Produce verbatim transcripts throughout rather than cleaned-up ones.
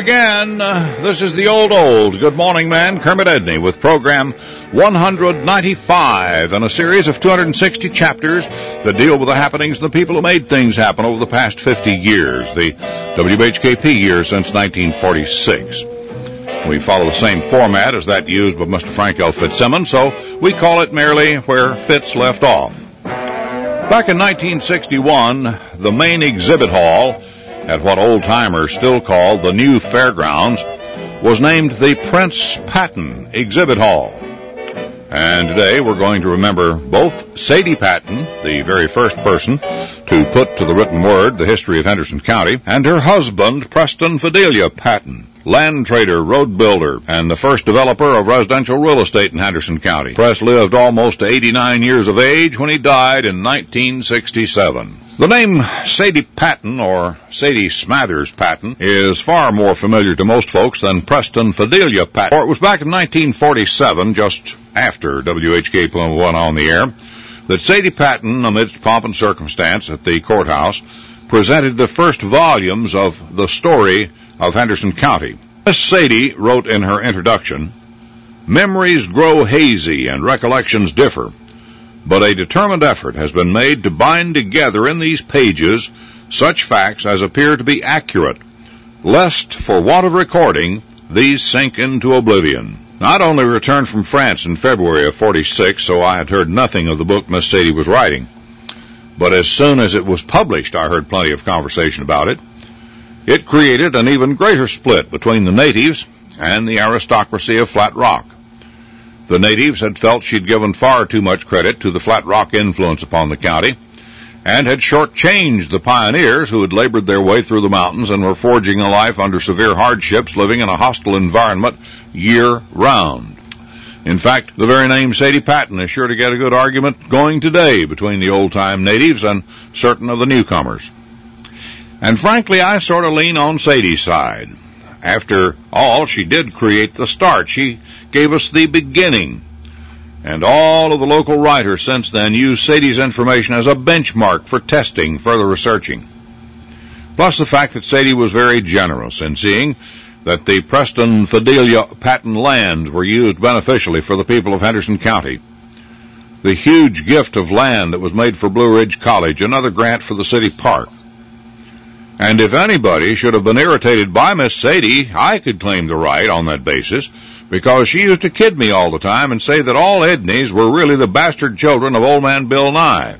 again. Uh, this is the old, old Good Morning Man, Kermit Edney, with program one ninety-five and a series of two hundred sixty chapters that deal with the happenings and the people who made things happen over the past fifty years, the W H K P years since nineteen forty-six. We follow the same format as that used by Mister Frank L. Fitzsimmons, so we call it merely Where Fitz Left Off. Back in nineteen sixty-one, the main exhibit hall at what old-timers still call the new fairgrounds was named the Prince Patton Exhibit Hall. And today we're going to remember both Sadie Patton, the very first person to put to the written word the history of Henderson County, and her husband, Preston Fidelia Patton, land trader, road builder, and the first developer of residential real estate in Henderson County. Press lived almost to eighty-nine years of age when he died in nineteen sixty-seven. The name Sadie Patton, or Sadie Smathers Patton, is far more familiar to most folks than Preston Fidelia Patton. For it was back in nineteen forty-seven, just after W H K P went on the air, that Sadie Patton, amidst pomp and circumstance at the courthouse, presented the first volumes of The Story of Henderson County. Miss Sadie wrote in her introduction, "Memories grow hazy and recollections differ, but a determined effort has been made to bind together in these pages such facts as appear to be accurate, lest, for want of recording, these sink into oblivion." I'd only returned from France in February of forty-six, so I had heard nothing of the book Miss Sadie was writing. But as soon as it was published, I heard plenty of conversation about it. It created an even greater split between the natives and the aristocracy of Flat Rock. The natives had felt she'd given far too much credit to the Flat Rock influence upon the county, and had shortchanged the pioneers who had labored their way through the mountains and were forging a life under severe hardships, living in a hostile environment year-round. In fact, the very name Sadie Patton is sure to get a good argument going today between the old-time natives and certain of the newcomers. And frankly, I sort of lean on Sadie's side. After all, she did create the start. She gave us the beginning. And all of the local writers since then use Sadie's information as a benchmark for testing, further researching. Plus the fact that Sadie was very generous in seeing that the Preston Fidelia Patton lands were used beneficially for the people of Henderson County. The huge gift of land that was made for Blue Ridge College, another grant for the city park. And if anybody should have been irritated by Miss Sadie, I could claim the right on that basis, because she used to kid me all the time and say that all Edneys were really the bastard children of old man Bill Nye.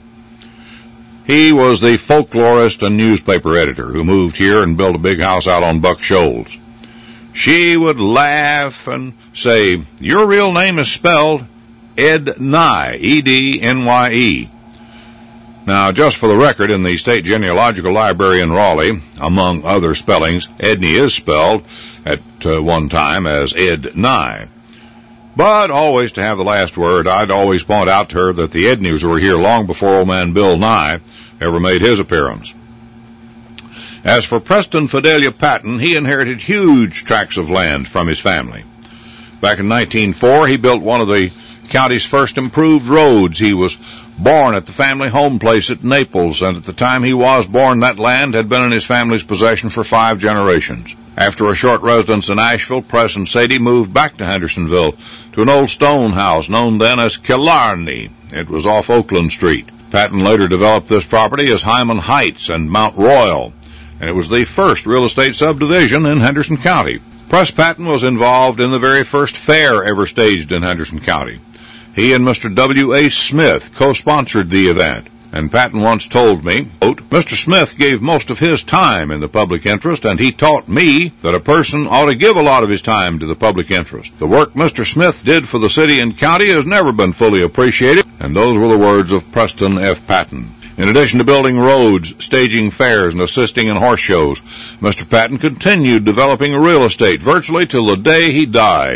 He was the folklorist and newspaper editor who moved here and built a big house out on Buck Shoals. She would laugh and say, "Your real name is spelled Ed Nye, E D N Y E. Now, just for the record, in the State Genealogical Library in Raleigh, among other spellings, Edney is spelled at uh, one time as Ed Nye. But always to have the last word, I'd always point out to her that the Edneys were here long before old man Bill Nye ever made his appearance. As for Preston Fidelia Patton, he inherited huge tracts of land from his family. Back in nineteen oh four, he built one of the county's first improved roads. He was born at the family home place at Naples, and at the time he was born, that land had been in his family's possession for five generations. After a short residence in Asheville, Press and Sadie moved back to Hendersonville to an old stone house known then as Killarney. It was off Oakland Street. Patton later developed this property as Hyman Heights and Mount Royal, and it was the first real estate subdivision in Henderson County. Press Patton was involved in the very first fair ever staged in Henderson County. He and Mister W A Smith co-sponsored the event, and Patton once told me, quote, "Mister Smith gave most of his time in the public interest, and he taught me that a person ought to give a lot of his time to the public interest. The work Mister Smith did for the city and county has never been fully appreciated," and those were the words of Preston F. Patton. In addition to building roads, staging fairs, and assisting in horse shows, Mister Patton continued developing real estate virtually till the day he died.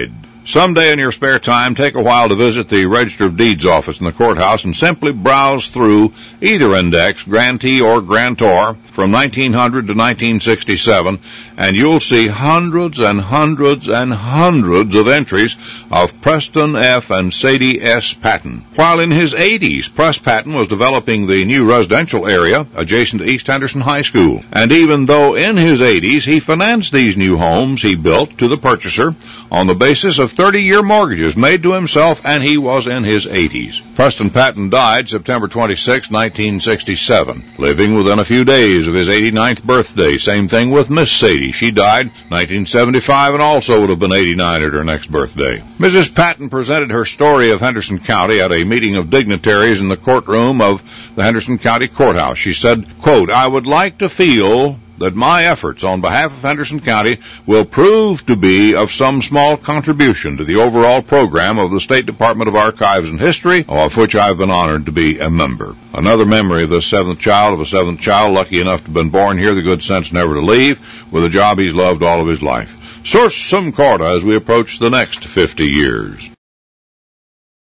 Someday in your spare time, take a while to visit the Register of Deeds office in the courthouse and simply browse through either index, grantee or grantor, from nineteen hundred to nineteen sixty-seven, and you'll see hundreds and hundreds and hundreds of entries of Preston F. and Sadie S. Patton. While in his eighties, Press Patton was developing the new residential area adjacent to East Henderson High School. And even though in his eighties he financed these new homes he built to the purchaser on the basis of thirty-year mortgages made to himself, and he was in his eighties. Preston Patton died September twenty-sixth, nineteen sixty-seven, living within a few days of his eighty-ninth birthday. Same thing with Miss Sadie. She died nineteen seventy-five and also would have been eighty-nine at her next birthday. Missus Patton presented her story of Henderson County at a meeting of dignitaries in the courtroom of the Henderson County Courthouse. She said, quote, "I would like to feel that my efforts on behalf of Henderson County will prove to be of some small contribution to the overall program of the State Department of Archives and History, of which I have been honored to be a member." Another memory of this seventh child of a seventh child, lucky enough to have been born here, the good sense never to leave, with a job he's loved all of his life. Sursum corda as we approach the next fifty years.